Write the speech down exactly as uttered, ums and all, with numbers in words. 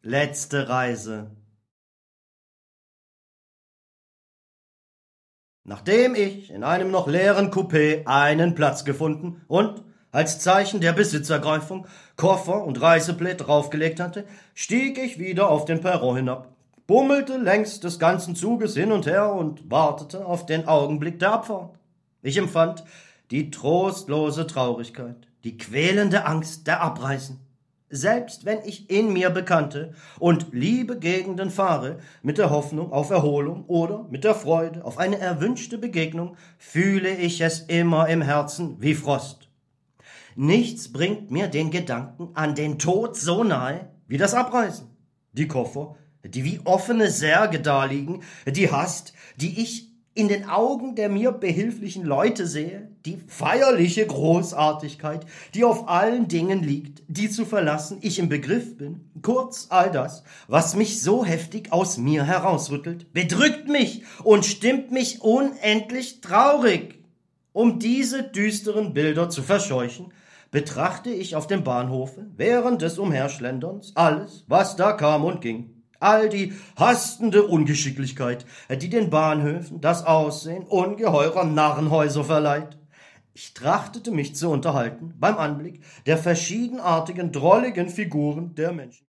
Letzte Reise. Nachdem ich in einem noch leeren Coupé einen Platz gefunden und als Zeichen der Besitzergreifung Koffer und Reiseblät draufgelegt hatte, stieg ich wieder auf den Perron hinab, bummelte längs des ganzen Zuges hin und her und wartete auf den Augenblick der Abfahrt. Ich empfand die trostlose Traurigkeit, die quälende Angst der Abreisen. Selbst wenn ich in mir bekannte und liebe Gegenden fahre, mit der Hoffnung auf Erholung oder mit der Freude auf eine erwünschte Begegnung, fühle ich es immer im Herzen wie Frost. Nichts bringt mir den Gedanken an den Tod so nahe wie das Abreisen. Die Koffer, die wie offene Särge daliegen, die Hast, die ich in den Augen der mir behilflichen Leute sehe, die feierliche Großartigkeit, die auf allen Dingen liegt, die zu verlassen ich im Begriff bin, kurz all das, was mich so heftig aus mir herausrüttelt, bedrückt mich und stimmt mich unendlich traurig. Um diese düsteren Bilder zu verscheuchen, betrachte ich auf dem Bahnhofe während des Umherschlenderns alles, was da kam und ging. All die hastende Ungeschicklichkeit, die den Bahnhöfen das Aussehen ungeheurer Narrenhäuser verleiht. Ich trachtete mich zu unterhalten beim Anblick der verschiedenartigen, drolligen Figuren der Menschen.